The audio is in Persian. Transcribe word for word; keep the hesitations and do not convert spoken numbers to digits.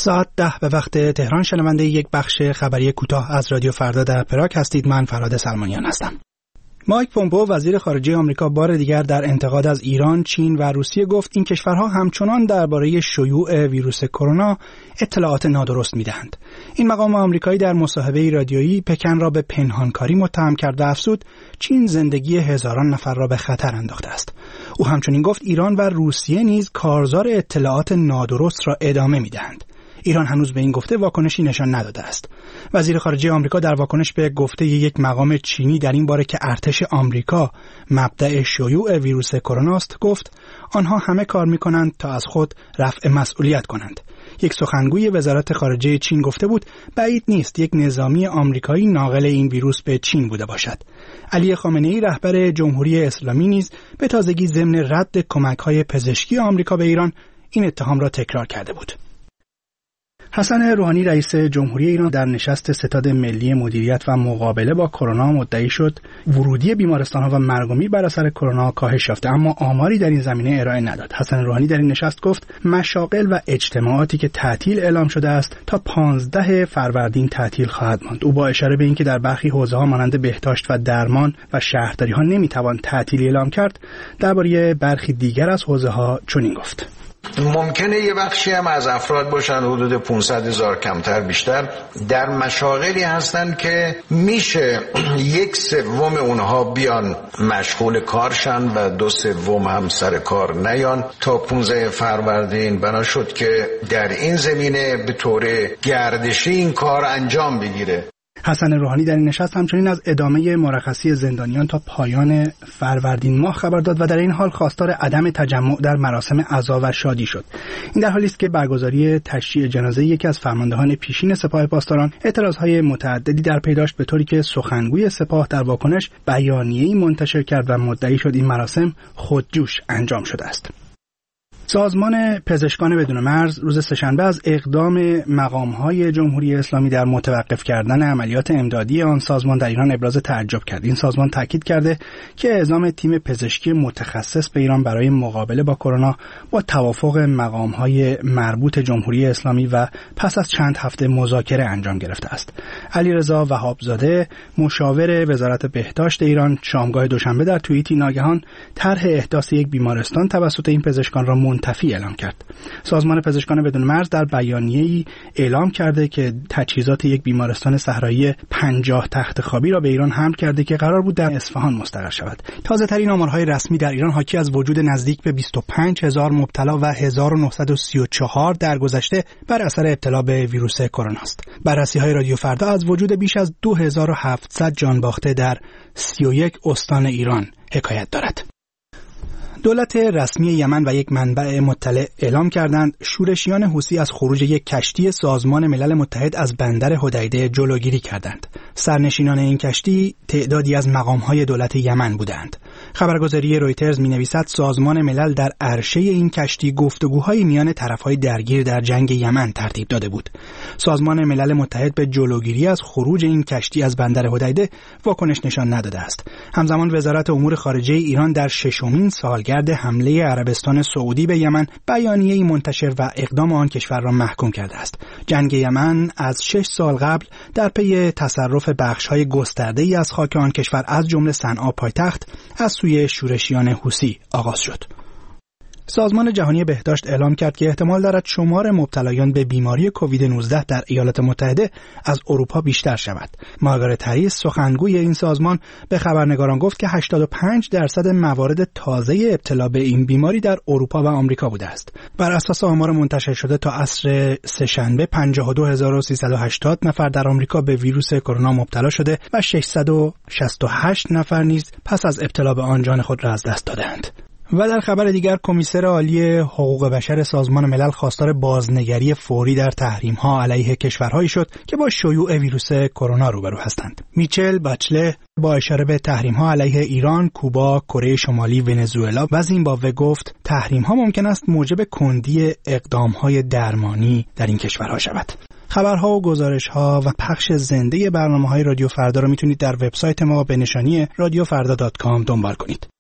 ساعت ده به وقت تهران شنونده یک بخش خبری کوتاه از رادیو فردا در پراگ هستید. من فراد سلمانیان هستم. مایک پومپئو وزیر خارجه آمریکا بار دیگر در انتقاد از ایران، چین و روسیه گفت این کشورها همچنان درباره شیوع ویروس کرونا اطلاعات نادرست می‌دهند. این مقام آمریکایی در مصاحبه رادیویی پکن را به پنهانکاری متهم کرد و افزود چین زندگی هزاران نفر را به خطر انداخته است. او همچنین گفت ایران و روسیه نیز کارزار اطلاعات نادرست را ادامه می‌دهند. ایران هنوز به این گفته واکنشی نشان نداده است. وزیر خارجه آمریکا در واکنش به گفته یک مقام چینی در این باره که ارتش آمریکا مبدأ شیوع ویروس کرونا است گفت آنها همه کار می‌کنند تا از خود رفع مسئولیت کنند. یک سخنگوی وزارت خارجه چین گفته بود بعید نیست یک نظامی آمریکایی ناقل این ویروس به چین بوده باشد. علی خامنه‌ای رهبر جمهوری اسلامی نیز به تازگی ضمن رد کمک‌های پزشکی آمریکا به ایران این اتهام را تکرار کرده بود. حسن روحانی رئیس جمهوری ایران در نشست ستاد ملی مدیریت و مقابله با کرونا مدعی شد ورودی بیمارستان‌ها و مرگ و میر بر اثر کرونا کاهش یافته، اما آماری در این زمینه ارائه نداد. حسن روحانی در این نشست گفت مشاغل و اجتماعاتی که تعطیل اعلام شده است تا پانزده فروردین تعطیل خواهد ماند. او با اشاره به اینکه در برخی حوزه‌ها مانند بهداشت و درمان و شهرداری‌ها نمی‌توان تعطیلی اعلام کرد، درباره برخی دیگر از حوزه‌ها چنین گفت: ممکنه یه بخشی هم از افراد باشن حدود پانصد هزار کمتر بیشتر در مشاغلی هستن که میشه یک سوم اونها بیان مشغول کارشن و دو سوم هم سر کار نیان تا پانزده فروردین. بنا شد که در این زمینه به طور گردشی این کار انجام بگیره. حسن روحانی در این نشست همچنین از ادامه مرخصی زندانیان تا پایان فروردین ماه خبر داد و در این حال خواستار عدم تجمع در مراسم عزا و شادی شد. این در حالی است که برگزاری تشییع جنازه یکی از فرماندهان پیشین سپاه پاسداران اعتراضهای متعددی در پی داشت، به طوری که سخنگوی سپاه در واکنش بیانیه‌ای منتشر کرد و مدعی شد این مراسم خودجوش انجام شده است. سازمان پزشکان بدون مرز روز سه‌شنبه از اقدام مقام‌های جمهوری اسلامی در متوقف کردن عملیات امدادی آن سازمان در ایران ابراز تعجب کرد. این سازمان تاکید کرده که اعزام تیم پزشکی متخصص به ایران برای مقابله با کرونا با توافق مقام‌های مربوط جمهوری اسلامی و پس از چند هفته مذاکره انجام گرفته است. علیرضا وهابزاده مشاور وزارت بهداشت ایران شامگاه دوشنبه در توییتی ناگهان طرح احداث یک بیمارستان توسط این پزشکان را منتفی اعلام کرد. سازمان پزشکان بدون مرز در بیانیه‌ای اعلام کرده که تجهیزات یک بیمارستان صحرایی پنجاه تخت خوابی را به ایران حمل کرده که قرار بود در اصفهان مستقر شود. تازه‌ترین آمارهای رسمی در ایران حاکی از وجود نزدیک به بیست و پنج هزار مبتلا و هزار و نهصد و سی و چهار درگذشته بر اثر ابتلا به ویروس کرونا است. بررسی‌های رادیو فردا از وجود بیش از دو هزار و هفتصد جان باخته در سی و یک استان ایران حکایت دارد. دولت رسمی یمن و یک منبع مطلع اعلام کردند شورشیان حوثی از خروج یک کشتی سازمان ملل متحد از بندر حدیده جلوگیری کردند. سرنشینان این کشتی تعدادی از مقام‌های دولت یمن بودند. خبرگزاری رویترز می‌نویسد سازمان ملل در عرشه این کشتی گفتگوهای میان طرف‌های درگیر در جنگ یمن ترتیب داده بود. سازمان ملل متحد به جلوگیری از خروج این کشتی از بندر حدیده واکنش نشان نداده است. همزمان وزارت امور خارجه ایران در ششمین سالگرد حمله عربستان سعودی به یمن بیانیه‌ای منتشر و اقدام آن کشور را محکوم کرده است. جنگ یمن از شش سال قبل در پی تصرف بخش‌های گسترده‌ای از خاک آن کشور از جمله صنعا پایتخت از سوی شورشیان حوثی آغاز شد. سازمان جهانی بهداشت اعلام کرد که احتمال دارد شمار مبتلایان به بیماری کووید نوزده در ایالات متحده از اروپا بیشتر شود. مارگارت هریس سخنگوی این سازمان به خبرنگاران گفت که هشتاد و پنج درصد موارد تازه ابتلا به این بیماری در اروپا و آمریکا بوده است. بر اساس آمار منتشر شده تا عصر سه‌شنبه پنجاه و دو هزار و سیصد و هشتاد نفر در آمریکا به ویروس کرونا مبتلا شده و ششصد و شصت و هشت نفر نیز پس از ابتلا به آن جان خود را از دست دادند. و در خبر دیگر کمیسر عالی حقوق بشر سازمان ملل خواستار بازنگری فوری در تحریم‌ها علیه کشورهایی شد که با شیوع ویروس کرونا روبرو هستند. میچل باچله با اشاره به تحریم‌ها علیه ایران، کوبا، کره شمالی، ونزوئلا و زیمبابوه گفت تحریم‌ها ممکن است موجب کندی اقدام‌های درمانی در این کشورها شود. خبرها و گزارش‌ها و پخش زنده برنامه‌های رادیو فردا را میتونید در وبسایت ما به نشانی رادیو فردا دات کام دنبال کنید.